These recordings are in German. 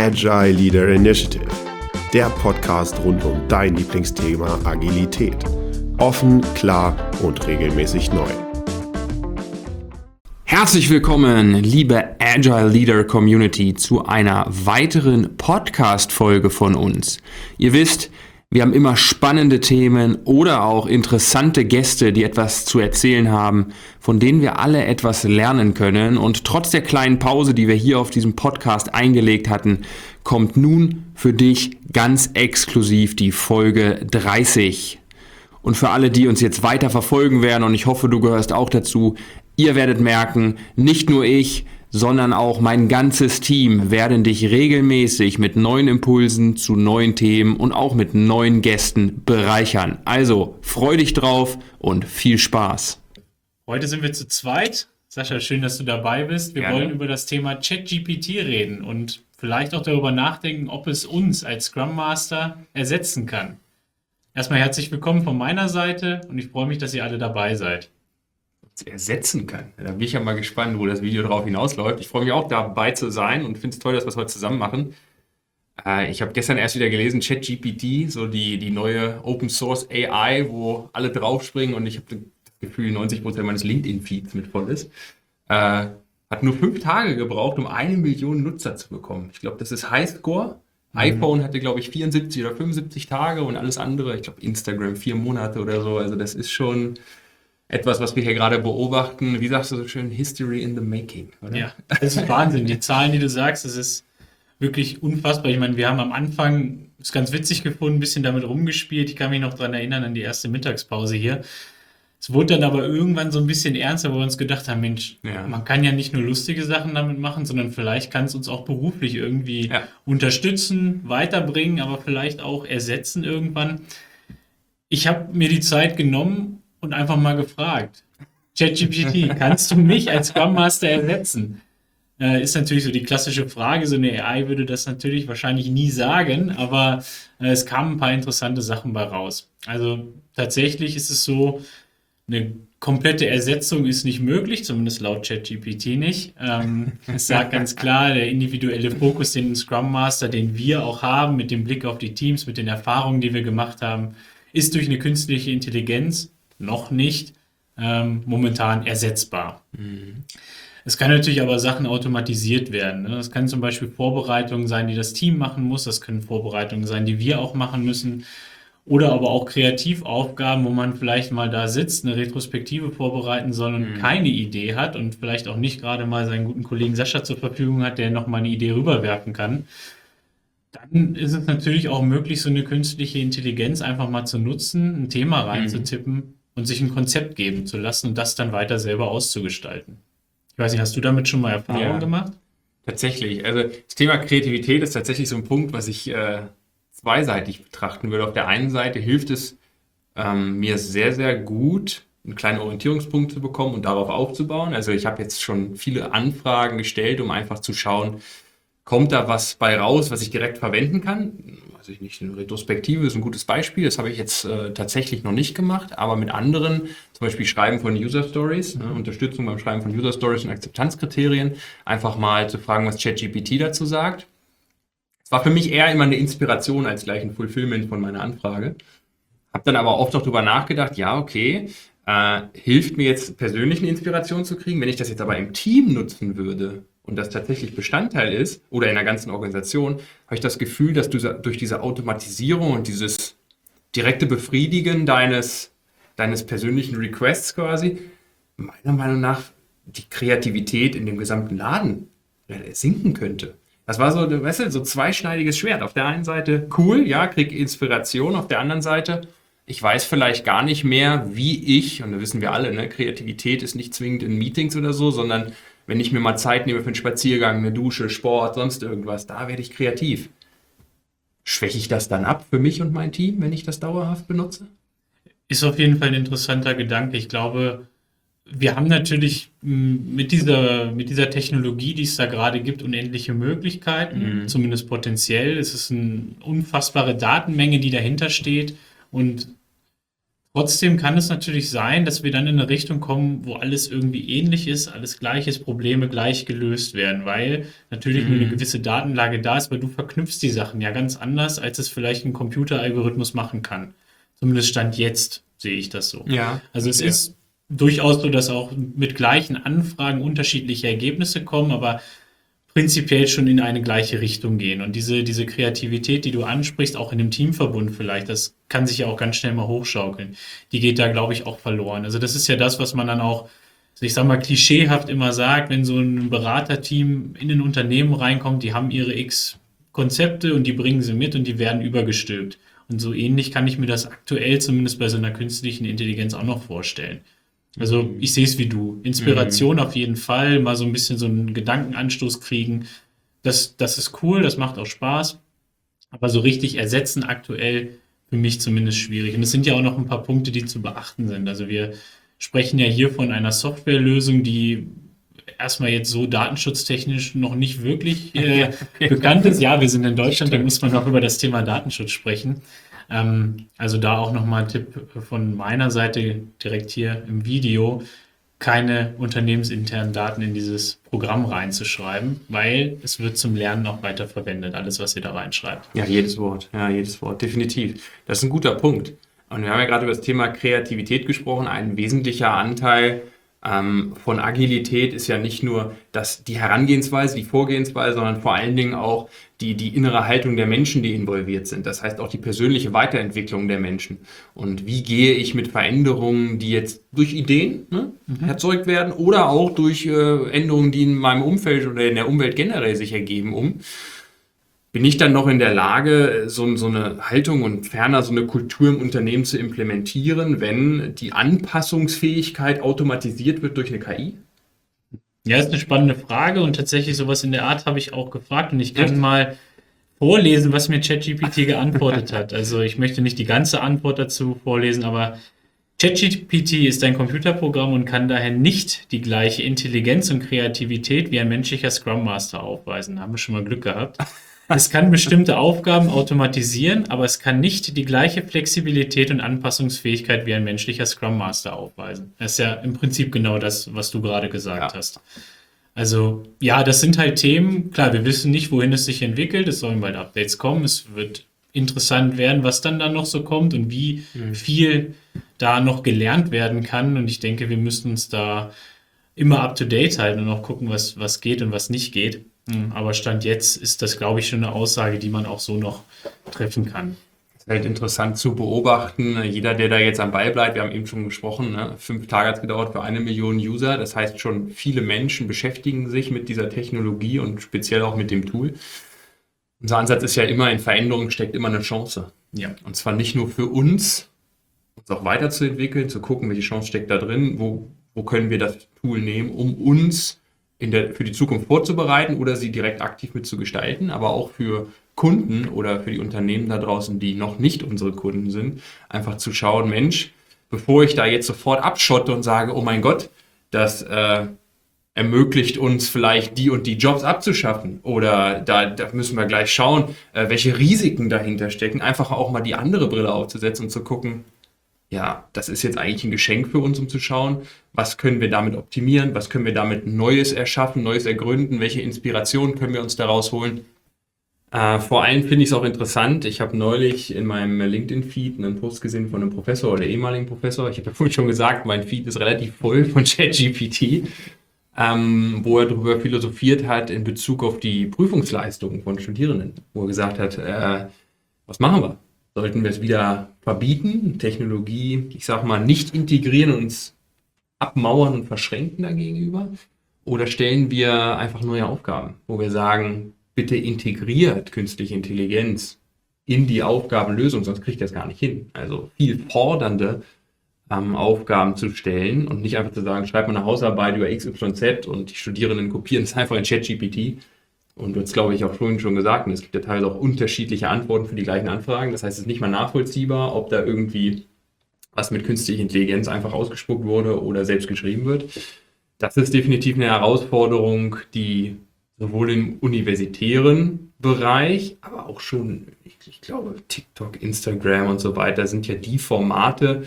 Agile Leader Initiative, der Podcast rund um dein Lieblingsthema Agilität. Offen, klar und regelmäßig neu. Herzlich willkommen, liebe Agile Leader Community, zu einer weiteren Podcast-Folge von uns. Ihr wisst, wir haben immer spannende Themen oder auch interessante Gäste, die etwas zu erzählen haben, von denen wir alle etwas lernen können. Und trotz der kleinen Pause, die wir hier auf diesem Podcast eingelegt hatten, kommt nun für dich ganz exklusiv die Folge 30. Und für alle, die uns jetzt weiter verfolgen werden, und ich hoffe, du gehörst auch dazu, ihr werdet merken, nicht nur ich, sondern auch mein ganzes Team werden dich regelmäßig mit neuen Impulsen zu neuen Themen und auch mit neuen Gästen bereichern. Also, freu dich drauf und viel Spaß. Heute sind wir zu zweit. Sascha, schön, dass du dabei bist. Wir wollen über das Thema ChatGPT reden und vielleicht auch darüber nachdenken, ob es uns als Scrum Master ersetzen kann. Erstmal herzlich willkommen von meiner Seite und ich freue mich, dass ihr alle dabei seid. Ersetzen kann. Da bin ich ja mal gespannt, wo das Video drauf hinausläuft. Ich freue mich auch, dabei zu sein und finde es toll, dass wir es heute zusammen machen. Ich habe gestern erst wieder gelesen, ChatGPT, so die neue Open Source AI, wo alle draufspringen und ich habe das Gefühl, 90% meines LinkedIn-Feeds mit voll ist. Hat nur 5 Tage gebraucht, um 1 Million Nutzer zu bekommen. Ich glaube, das ist Highscore. iPhone hatte, glaube ich, 74 oder 75 Tage und alles andere, ich glaube, Instagram 4 Monate oder so. Also das ist schon etwas, was wir hier gerade beobachten. Wie sagst du so schön? History in the making, oder? Ja, das ist Wahnsinn. Die Zahlen, die du sagst, das ist wirklich unfassbar. Ich meine, wir haben am Anfang, ist ganz witzig gefunden, ein bisschen damit rumgespielt. Ich kann mich noch daran erinnern, an die erste Mittagspause hier. Es wurde dann aber irgendwann so ein bisschen ernster, wo wir uns gedacht haben, Mensch, man kann ja nicht nur lustige Sachen damit machen, sondern vielleicht kann es uns auch beruflich irgendwie unterstützen, weiterbringen, aber vielleicht auch ersetzen irgendwann. Ich habe mir die Zeit genommen und einfach mal gefragt, ChatGPT, kannst du mich als Scrum Master ersetzen? Ist natürlich so die klassische Frage, so eine AI würde das natürlich wahrscheinlich nie sagen, aber es kamen ein paar interessante Sachen bei raus. Also tatsächlich ist es so, eine komplette Ersetzung ist nicht möglich, zumindest laut ChatGPT nicht. Es sagt ganz klar, der individuelle Fokus, den Scrum Master, den wir auch haben, mit dem Blick auf die Teams, mit den Erfahrungen, die wir gemacht haben, ist durch eine künstliche Intelligenz noch nicht momentan ersetzbar. Es kann natürlich aber Sachen automatisiert werden. Ne? Das können zum Beispiel Vorbereitungen sein, die das Team machen muss. Das können Vorbereitungen sein, die wir auch machen müssen. Oder aber auch Kreativaufgaben, wo man vielleicht mal da sitzt, eine Retrospektive vorbereiten soll und keine Idee hat und vielleicht auch nicht gerade mal seinen guten Kollegen Sascha zur Verfügung hat, der noch mal eine Idee rüberwerfen kann. Dann ist es natürlich auch möglich, so eine künstliche Intelligenz einfach mal zu nutzen, ein Thema reinzutippen und sich ein Konzept geben zu lassen und das dann weiter selber auszugestalten. Ich weiß nicht, hast du damit schon mal Erfahrung gemacht? Tatsächlich. Also das Thema Kreativität ist tatsächlich so ein Punkt, was ich zweiseitig betrachten würde. Auf der einen Seite hilft es mir sehr, sehr gut, einen kleinen Orientierungspunkt zu bekommen und darauf aufzubauen. Also ich habe jetzt schon viele Anfragen gestellt, um einfach zu schauen, kommt da was bei raus, was ich direkt verwenden kann? Also nicht eine Retrospektive ist ein gutes Beispiel. Das habe ich jetzt tatsächlich noch nicht gemacht, aber mit anderen, zum Beispiel Schreiben von User Stories, Unterstützung beim Schreiben von User Stories und Akzeptanzkriterien, einfach mal zu fragen, was ChatGPT dazu sagt. Es war für mich eher immer eine Inspiration als gleich ein Fulfillment von meiner Anfrage. Habe dann aber oft auch darüber nachgedacht, ja, okay, hilft mir jetzt persönlich eine Inspiration zu kriegen. Wenn ich das jetzt aber im Team nutzen würde und das tatsächlich Bestandteil ist oder in der ganzen Organisation, habe ich das Gefühl, dass du durch diese Automatisierung und dieses direkte Befriedigen deines persönlichen Requests quasi, meiner Meinung nach die Kreativität in dem gesamten Laden sinken könnte. Das war so, weißt du, so zweischneidiges Schwert. Auf der einen Seite cool, ja, krieg Inspiration. Auf der anderen Seite, ich weiß vielleicht gar nicht mehr, wie ich, und da wissen wir alle, ne, Kreativität ist nicht zwingend in Meetings oder so, sondern wenn ich mir mal Zeit nehme für einen Spaziergang, eine Dusche, Sport, sonst irgendwas, da werde ich kreativ. Schwäche ich das dann ab für mich und mein Team, wenn ich das dauerhaft benutze? Ist auf jeden Fall ein interessanter Gedanke. Ich glaube, wir haben natürlich mit dieser Technologie, die es da gerade gibt, unendliche Möglichkeiten, zumindest potenziell. Es ist eine unfassbare Datenmenge, die dahinter steht und Trotzdem kann es natürlich sein, dass wir dann in eine Richtung kommen, wo alles irgendwie ähnlich ist, alles gleich ist, Probleme gleich gelöst werden, weil natürlich nur eine gewisse Datenlage da ist, weil du verknüpfst die Sachen ja ganz anders, als es vielleicht ein Computeralgorithmus machen kann. Zumindest Stand jetzt sehe ich das so. Ja. Also es ist durchaus so, dass auch mit gleichen Anfragen unterschiedliche Ergebnisse kommen, aber prinzipiell schon in eine gleiche Richtung gehen. Und diese Kreativität, die du ansprichst, auch in einem Teamverbund vielleicht, das kann sich ja auch ganz schnell mal hochschaukeln. Die geht da, glaube ich, auch verloren. Also das ist ja das, was man dann auch, ich sag mal, klischeehaft immer sagt, wenn so ein Beraterteam in ein Unternehmen reinkommt, die haben ihre X Konzepte und die bringen sie mit und die werden übergestülpt. Und so ähnlich kann ich mir das aktuell zumindest bei so einer künstlichen Intelligenz auch noch vorstellen. Also ich sehe es wie du. Inspiration auf jeden Fall, mal so ein bisschen so einen Gedankenanstoß kriegen. Das ist cool, das macht auch Spaß. Aber so richtig ersetzen aktuell für mich zumindest schwierig. Und es sind ja auch noch ein paar Punkte, die zu beachten sind. Also wir sprechen ja hier von einer Softwarelösung, die erstmal jetzt so datenschutztechnisch noch nicht wirklich bekannt ist. Ja, wir sind in Deutschland, da muss man auch über das Thema Datenschutz sprechen. Also da auch nochmal ein Tipp von meiner Seite direkt hier im Video, keine unternehmensinternen Daten in dieses Programm reinzuschreiben, weil es wird zum Lernen auch weiter verwendet, alles, was ihr da reinschreibt. Ja, jedes Wort, definitiv. Das ist ein guter Punkt. Und wir haben ja gerade über das Thema Kreativität gesprochen. Ein wesentlicher Anteil von Agilität ist ja nicht nur die Herangehensweise, die Vorgehensweise, sondern vor allen Dingen auch die innere Haltung der Menschen, die involviert sind. Das heißt auch die persönliche Weiterentwicklung der Menschen. Und wie gehe ich mit Veränderungen, die jetzt durch Ideen erzeugt werden oder auch durch Änderungen, die in meinem Umfeld oder in der Umwelt generell sich ergeben, um? Bin ich dann noch in der Lage, so eine Haltung und ferner so eine Kultur im Unternehmen zu implementieren, wenn die Anpassungsfähigkeit automatisiert wird durch eine KI? Ja, ist eine spannende Frage und tatsächlich sowas in der Art habe ich auch gefragt und ich kann mal vorlesen, was mir ChatGPT geantwortet hat. Also ich möchte nicht die ganze Antwort dazu vorlesen, aber ChatGPT ist ein Computerprogramm und kann daher nicht die gleiche Intelligenz und Kreativität wie ein menschlicher Scrum Master aufweisen. Da haben wir schon mal Glück gehabt. Es kann bestimmte Aufgaben automatisieren, aber es kann nicht die gleiche Flexibilität und Anpassungsfähigkeit wie ein menschlicher Scrum Master aufweisen. Das ist ja im Prinzip genau das, was du gerade gesagt hast. Also ja, das sind halt Themen, klar, wir wissen nicht, wohin es sich entwickelt, es sollen bald Updates kommen, es wird interessant werden, was dann da noch so kommt und wie viel da noch gelernt werden kann. Und ich denke, wir müssen uns da immer up to date halten und auch gucken, was geht und was nicht geht. Aber Stand jetzt ist das, glaube ich, schon eine Aussage, die man auch so noch treffen kann. Das ist halt interessant zu beobachten. Jeder, der da jetzt am Ball bleibt, wir haben eben schon gesprochen, 5 Tage hat es gedauert für 1 Million User. Das heißt, schon viele Menschen beschäftigen sich mit dieser Technologie und speziell auch mit dem Tool. Unser Ansatz ist ja immer, in Veränderungen steckt immer eine Chance. Ja. Und zwar nicht nur für uns auch weiterzuentwickeln, zu gucken, welche Chance steckt da drin, wo können wir das Tool nehmen, um uns für die Zukunft vorzubereiten oder sie direkt aktiv mitzugestalten, aber auch für Kunden oder für die Unternehmen da draußen, die noch nicht unsere Kunden sind, einfach zu schauen, Mensch, bevor ich da jetzt sofort abschotte und sage, oh mein Gott, das ermöglicht uns vielleicht die und die Jobs abzuschaffen oder da müssen wir gleich schauen, welche Risiken dahinter stecken, einfach auch mal die andere Brille aufzusetzen und zu gucken, ja, das ist jetzt eigentlich ein Geschenk für uns, um zu schauen, was können wir damit optimieren, was können wir damit Neues erschaffen, Neues ergründen, welche Inspirationen können wir uns daraus holen. Vor allem finde ich es auch interessant, ich habe neulich in meinem LinkedIn-Feed einen Post gesehen von einem Professor oder ehemaligen Professor, ich habe ja vorhin schon gesagt, mein Feed ist relativ voll von ChatGPT, wo er darüber philosophiert hat in Bezug auf die Prüfungsleistungen von Studierenden, wo er gesagt hat, was machen wir? Sollten wir es wieder verbieten, Technologie, ich sag mal, nicht integrieren und uns abmauern und verschränken dagegenüber? Oder stellen wir einfach neue Aufgaben, wo wir sagen, bitte integriert künstliche Intelligenz in die Aufgabenlösung, sonst kriegt ihr das gar nicht hin. Also viel fordernde Aufgaben zu stellen und nicht einfach zu sagen, schreibt mal eine Hausarbeit über XYZ und die Studierenden kopieren es einfach in ChatGPT. Und du hast, glaube ich, auch vorhin schon gesagt, und es gibt ja teilweise auch unterschiedliche Antworten für die gleichen Anfragen. Das heißt, es ist nicht mal nachvollziehbar, ob da irgendwie was mit künstlicher Intelligenz einfach ausgespuckt wurde oder selbst geschrieben wird. Das ist definitiv eine Herausforderung, die sowohl im universitären Bereich, aber auch schon, ich glaube, TikTok, Instagram und so weiter sind ja die Formate,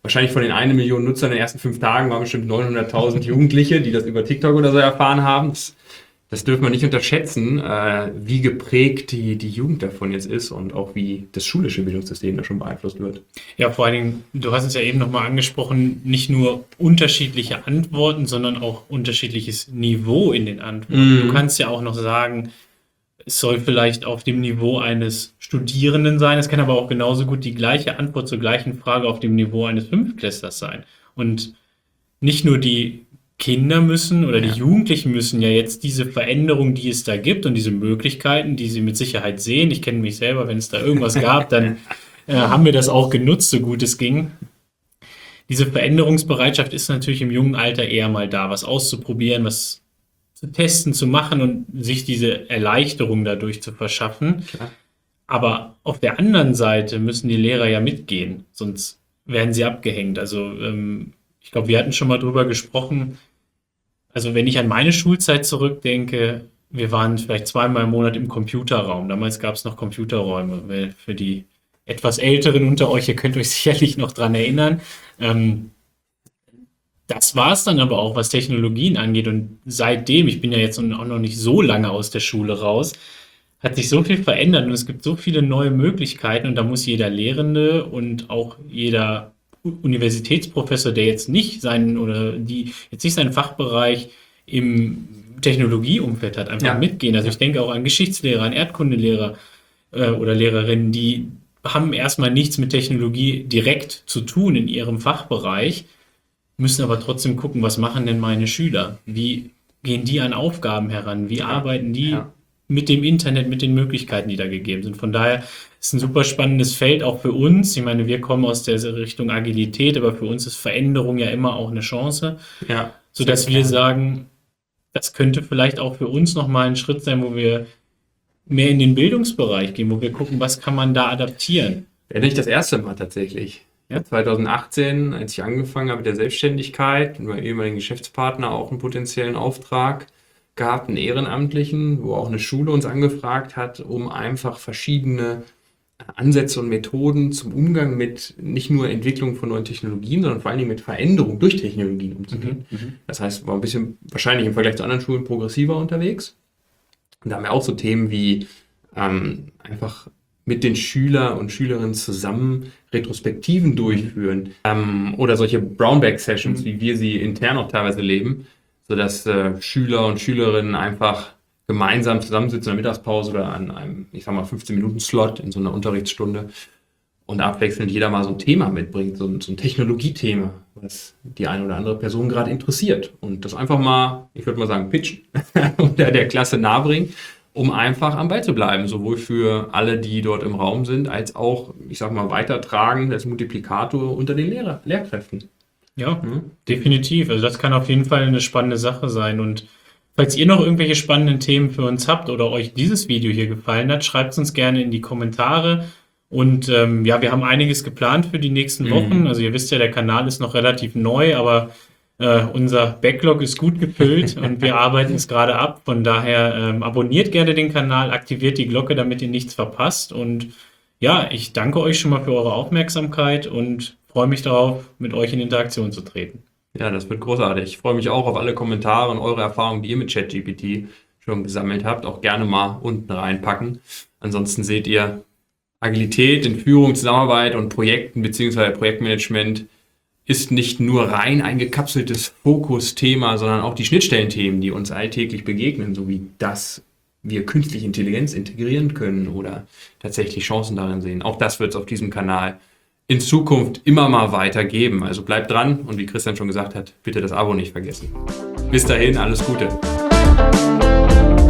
wahrscheinlich von den 1 Million Nutzern in den ersten 5 Tagen waren bestimmt 900.000 Jugendliche, die das über TikTok oder so erfahren haben. Das dürfen wir nicht unterschätzen, wie geprägt die Jugend davon jetzt ist und auch wie das schulische Bildungssystem da schon beeinflusst wird. Ja, vor allen Dingen, du hast es ja eben nochmal angesprochen, nicht nur unterschiedliche Antworten, sondern auch unterschiedliches Niveau in den Antworten. Du kannst ja auch noch sagen, es soll vielleicht auf dem Niveau eines Studierenden sein, es kann aber auch genauso gut die gleiche Antwort zur gleichen Frage auf dem Niveau eines Fünftklässlers sein. Und nicht nur die Kinder müssen oder die Jugendlichen müssen ja jetzt diese Veränderung, die es da gibt und diese Möglichkeiten, die sie mit Sicherheit sehen. Ich kenne mich selber, wenn es da irgendwas gab, dann haben wir das auch genutzt, so gut es ging. Diese Veränderungsbereitschaft ist natürlich im jungen Alter eher mal da, was auszuprobieren, was zu testen, zu machen und sich diese Erleichterung dadurch zu verschaffen. Klar. Aber auf der anderen Seite müssen die Lehrer ja mitgehen, sonst werden sie abgehängt. Also ich glaube, wir hatten schon mal drüber gesprochen. Also wenn ich an meine Schulzeit zurückdenke, wir waren vielleicht 2-mal im Monat im Computerraum. Damals gab es noch Computerräume. Für die etwas Älteren unter euch, ihr könnt euch sicherlich noch dran erinnern. Das war es dann aber auch, was Technologien angeht. Und seitdem, ich bin ja jetzt auch noch nicht so lange aus der Schule raus, hat sich so viel verändert und es gibt so viele neue Möglichkeiten. Und da muss jeder Lehrende und auch jeder Universitätsprofessor, der jetzt nicht seinen Fachbereich im Technologieumfeld hat, einfach mitgehen. Also ich denke auch an Geschichtslehrer, an Erdkundelehrer oder Lehrerinnen, die haben erstmal nichts mit Technologie direkt zu tun in ihrem Fachbereich, müssen aber trotzdem gucken, was machen denn meine Schüler? Wie gehen die an Aufgaben heran? Wie arbeiten die mit dem Internet, mit den Möglichkeiten, die da gegeben sind? Von daher ist ein super spannendes Feld auch für uns. Ich meine, wir kommen aus der Richtung Agilität, aber für uns ist Veränderung ja immer auch eine Chance, sodass wir sagen, das könnte vielleicht auch für uns nochmal ein Schritt sein, wo wir mehr in den Bildungsbereich gehen, wo wir gucken, was kann man da adaptieren. Wäre nicht das erste Mal tatsächlich. Ja, 2018, als ich angefangen habe mit der Selbstständigkeit, mit meinem ehemaligen Geschäftspartner auch einen potenziellen Auftrag gehabt, einen Ehrenamtlichen, wo auch eine Schule uns angefragt hat, um einfach verschiedene Ansätze und Methoden zum Umgang mit nicht nur Entwicklung von neuen Technologien, sondern vor allen Dingen mit Veränderung durch Technologien umzugehen. Das heißt, war ein bisschen wahrscheinlich im Vergleich zu anderen Schulen progressiver unterwegs. Und da haben wir auch so Themen wie einfach mit den Schüler und Schülerinnen zusammen Retrospektiven durchführen oder solche Brownback-Sessions, wie wir sie intern auch teilweise leben, sodass Schüler und Schülerinnen einfach gemeinsam zusammensitzen in der Mittagspause oder an einem, 15-Minuten-Slot in so einer Unterrichtsstunde und abwechselnd jeder mal so ein Thema mitbringt, so ein Technologiethema, was die eine oder andere Person gerade interessiert und das einfach mal, ich würde mal sagen, pitchen und der Klasse nahebringen, um einfach am Ball zu bleiben, sowohl für alle, die dort im Raum sind, als auch, weitertragen als Multiplikator unter den Lehrkräften. Ja, definitiv. Also das kann auf jeden Fall eine spannende Sache sein. Und falls ihr noch irgendwelche spannenden Themen für uns habt oder euch dieses Video hier gefallen hat, schreibt es uns gerne in die Kommentare. Und wir haben einiges geplant für die nächsten Wochen. Also ihr wisst ja, der Kanal ist noch relativ neu, aber unser Backlog ist gut gefüllt und wir arbeiten es gerade ab. Von daher abonniert gerne den Kanal, aktiviert die Glocke, damit ihr nichts verpasst. Und ja, ich danke euch schon mal für eure Aufmerksamkeit und freue mich darauf, mit euch in Interaktion zu treten. Ja, das wird großartig. Ich freue mich auch auf alle Kommentare und eure Erfahrungen, die ihr mit ChatGPT schon gesammelt habt. Auch gerne mal unten reinpacken. Ansonsten seht ihr, Agilität in Führung, Zusammenarbeit und Projekten bzw. Projektmanagement ist nicht nur rein ein gekapseltes Fokusthema, sondern auch die Schnittstellenthemen, die uns alltäglich begegnen, sowie dass wir künstliche Intelligenz integrieren können oder tatsächlich Chancen darin sehen. Auch das wird es auf diesem Kanal in Zukunft immer mal weiter geben. Also bleibt dran und wie Christian schon gesagt hat, bitte das Abo nicht vergessen. Bis dahin, alles Gute.